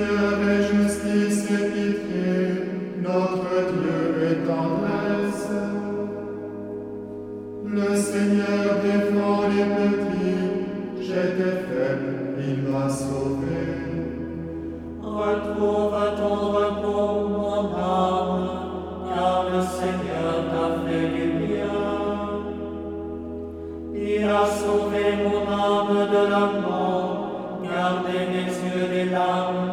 Seigneur est justice et pitié, notre Dieu est tendresse. Le Seigneur défend les petits, j'étais faible, il m'a sauvé. Retrouve ton repos, mon âme, car le Seigneur t'a fait du bien. Il a sauvé mon âme de la mort, gardé mes yeux des larmes